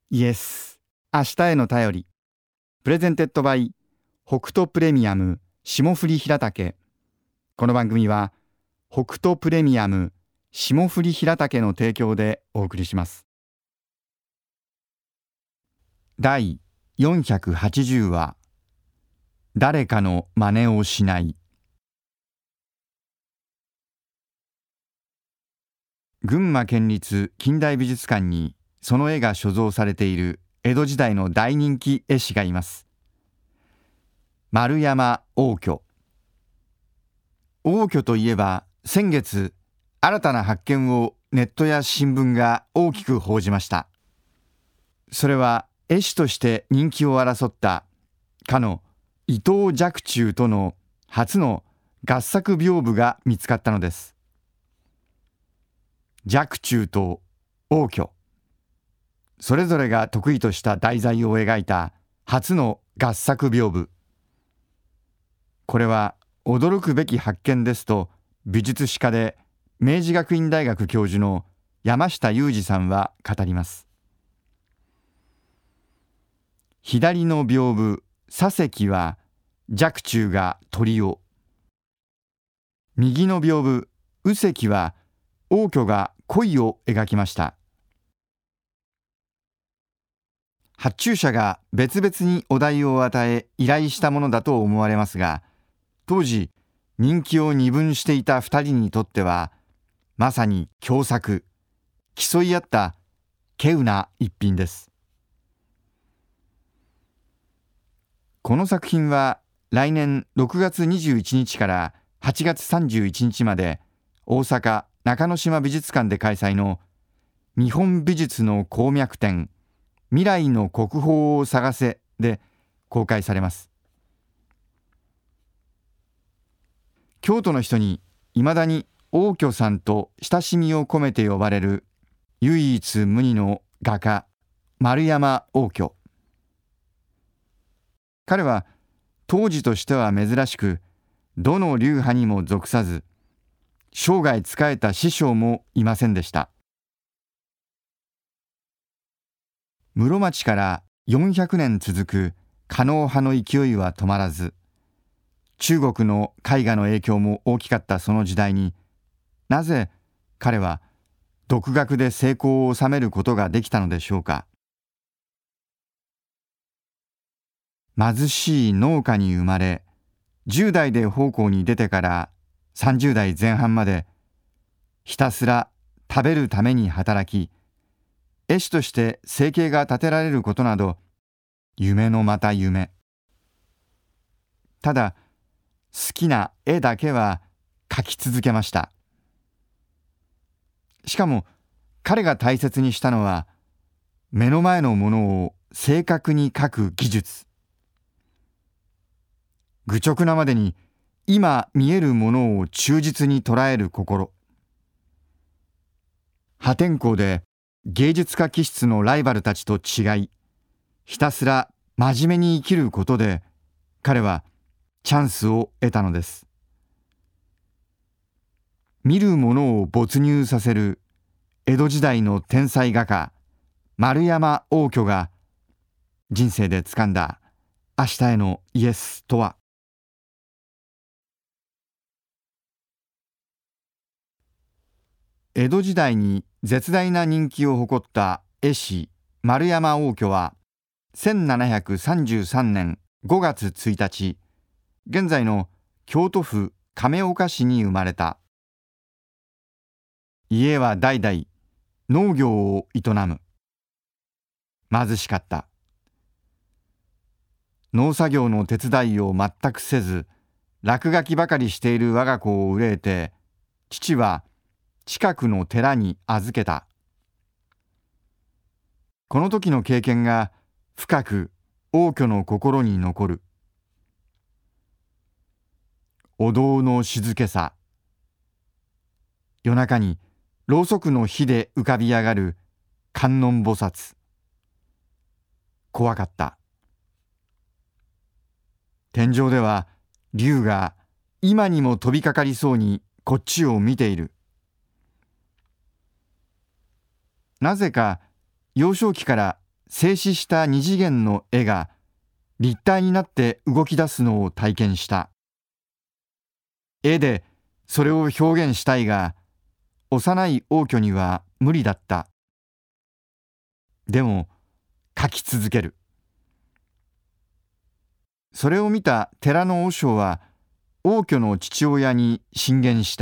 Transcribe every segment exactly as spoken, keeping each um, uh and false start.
イエス、明日への便り。プレゼンテッドバイ北斗プレミアム霜降り平竹。この番組は北斗プレミアム霜降り平竹の提供でお送りします。だいよんひゃくはちじゅうわ、誰かの真似をしない。群馬県立近代美術館にその絵が所蔵されている江戸時代の大人気絵師がいます。丸山応挙。応挙といえば、先月新たな発見をネットや新聞が大きく報じました。それは絵師として人気を争ったかの伊藤若冲との初の合作屏風が見つかったのです。若冲と応挙、それぞれが得意とした題材を描いた初の合作屏風。これは驚くべき発見ですと、美術史家で明治学院大学教授の山下裕二さんは語ります。左の屏風左隻は若冲が鳥を、右の屏風右隻は応挙が鯉を描きました。発注者が別々にお題を与え依頼したものだと思われますが、当時人気を二分していた二人にとってはまさに共作、競い合った稀有な一品です。この作品は来年ろくがつにじゅういちにちからはちがつさんじゅういちにちまで大阪中之島美術館で開催の日本美術の鉱脈展未来の国宝を探せで公開されます。京都の人にいまだに応挙さんと親しみを込めて呼ばれる唯一無二の画家丸山応挙。彼は当時としては珍しく、どの流派にも属さず、生涯仕えた師匠もいませんでした。室町からよんひゃくねん続く狩野派の勢いは止まらず、中国の絵画の影響も大きかったその時代に、なぜ彼は独学で成功を収めることができたのでしょうか。貧しい農家に生まれ、じゅうだいで奉公に出てからさんじゅうだいぜん半まで、ひたすら食べるために働き、絵師として生計が立てられることなど、夢のまた夢。ただ、好きな絵だけは描き続けました。しかも、彼が大切にしたのは、目の前のものを正確に描く技術。愚直なまでに、今見えるものを忠実に捉える心。破天荒で芸術家気質のライバルたちと違い、ひたすら真面目に生きることで、彼はチャンスを得たのです。見るものを没入させる江戸時代の天才画家、丸山応挙が人生で掴んだ明日へのイエスとは。江戸時代に絶大な人気を誇った絵師丸山応挙はせんななひゃくさんじゅうさんねんごがつついたち、現在の京都府亀岡市に生まれた。家は代々農業を営む。貧しかった。農作業の手伝いを全くせず、落書きばかりしている我が子を憂えて、父は近くの寺に預けた。この時の経験が深く応挙の心に残る。お堂の静けさ。夜中にろうそくの火で浮かび上がる観音菩薩。怖かった。天井では竜が今にも飛びかかりそうにこっちを見ている。なぜか幼少期から静止した二次元の絵が立体になって動き出すのを体験した。絵でそれを表現したいが、幼い応挙には無理だった。でも描き続ける。それを見た寺の和尚は応挙の父親に進言した。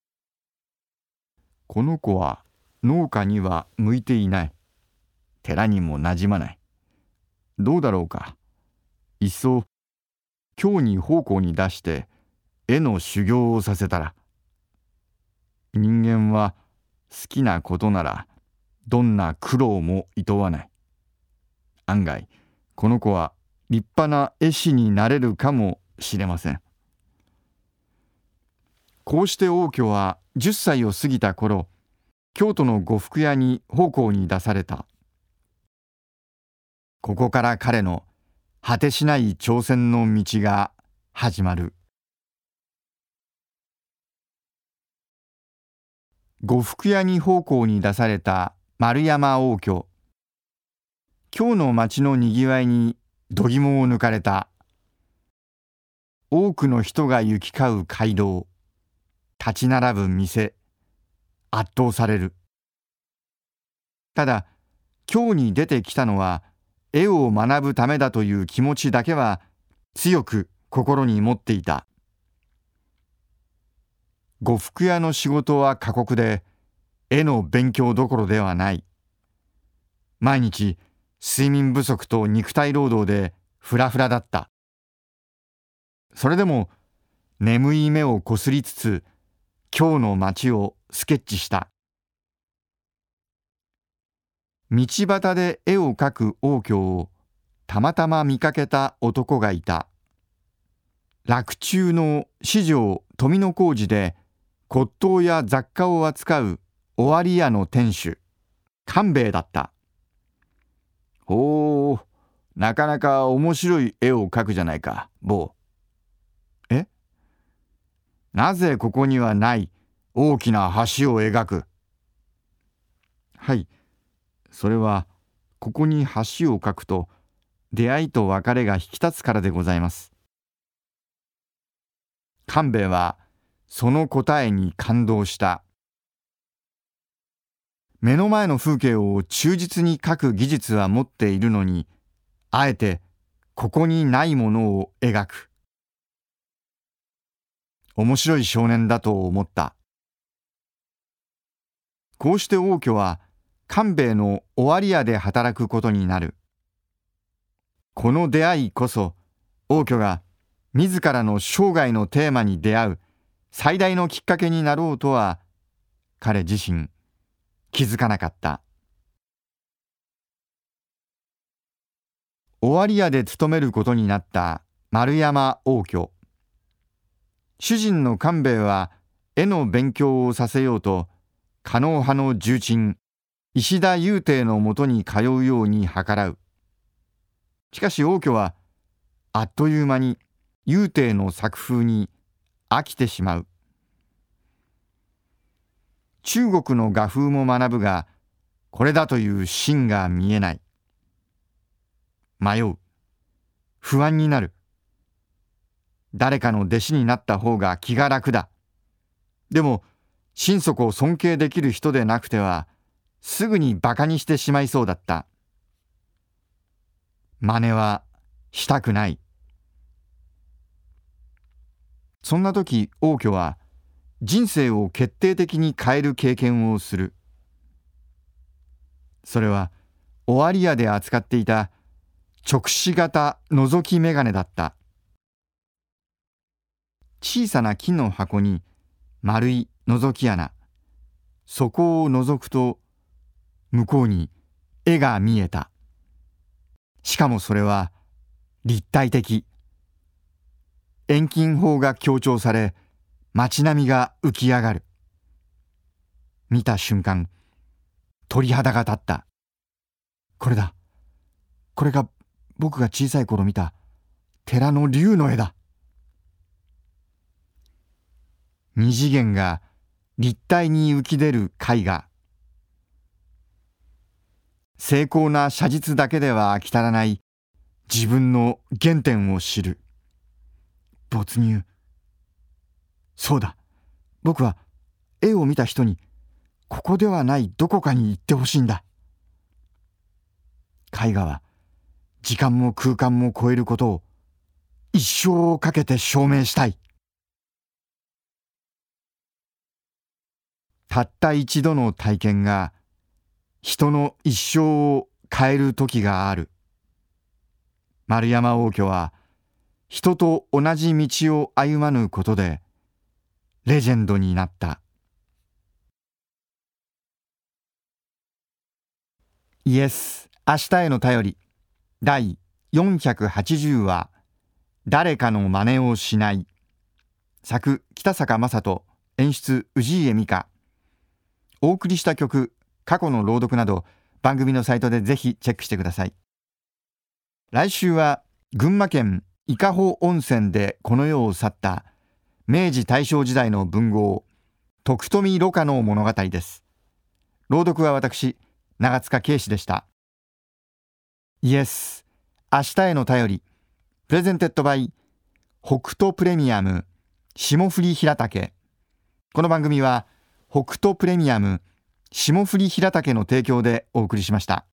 この子は農家には向いていない。寺にもなじまない。どうだろうか。いっそ京に奉公に出して絵の修行をさせたら。人間は好きなことならどんな苦労もいとわない。案外この子は立派な絵師になれるかもしれません。こうして応挙はじゅっさいを過ぎた頃、京都の呉服屋に奉公に出された。ここから彼の果てしない挑戦の道が始まる。呉服屋に奉公に出された丸山応挙。京の町のにぎわいに度肝を抜かれた。多くの人が行き交う街道、立ち並ぶ店、圧倒される。ただ京に出てきたのは絵を学ぶためだという気持ちだけは強く心に持っていた。呉服屋の仕事は過酷で、絵の勉強どころではない。毎日睡眠不足と肉体労働でフラフラだった。それでも眠い目をこすりつつ京の街をスケッチした。道端で絵を描く応挙をたまたま見かけた男がいた。洛中の四条富野小路で骨董や雑貨を扱う尾張屋の店主官兵衛だった。おー、なかなか面白い絵を描くじゃないか、坊。え？なぜここにはない大きな橋を描く？はい、それはここに橋を描くと出会いと別れが引き立つからでございます。官兵衛はその答えに感動した。目の前の風景を忠実に描く技術は持っているのに、あえてここにないものを描く。面白い少年だと思った。こうして応挙は官兵衛の尾張屋で働くことになる。この出会いこそ応挙が自らの生涯のテーマに出会う最大のきっかけになろうとは彼自身気づかなかった。尾張屋で勤めることになった丸山応挙。主人の官兵衛は絵の勉強をさせようと狩野派の重鎮石田雄貞のもとに通うように計らう。しかし応挙はあっという間に雄貞の作風に飽きてしまう。中国の画風も学ぶが、これだという芯が見えない。迷う。不安になる。誰かの弟子になった方が気が楽だ。でも、心底尊敬できる人でなくては、すぐに馬鹿にしてしまいそうだった。真似はしたくない。そんな時、応挙は人生を決定的に変える経験をする。それは尾張屋で扱っていた直視型覗き眼鏡だった。小さな木の箱に丸い覗き穴。そこを覗くと向こうに絵が見えた。しかもそれは立体的。遠近法が強調され、街並みが浮き上がる。見た瞬間、鳥肌が立った。これだ。これが僕が小さい頃見た寺の龍の絵だ。二次元が立体に浮き出る絵画。 精巧な写実だけでは飽き足らない自分の原点を知る。没入。そうだ。僕は絵を見た人にここではないどこかに行ってほしいんだ。絵画は時間も空間も超えることを一生をかけて証明したい。たった一度の体験が人の一生を変える時がある。丸山応挙は人と同じ道を歩まぬことでレジェンドになった。イエス、明日への便りだいよんひゃくはちじゅうわ、誰かの真似をしない。作北坂雅人、演出氏家美香。お送りした曲、過去の朗読など番組のサイトでぜひチェックしてください。来週は群馬県伊香保温泉でこの世を去った明治大正時代の文豪徳富蘆花の物語です。朗読は私長塚圭史でした。イエス、明日への便りプレゼンテッドバイ北斗プレミアム霜降り平竹。この番組は北斗プレミアム霜降り平竹の提供でお送りしました。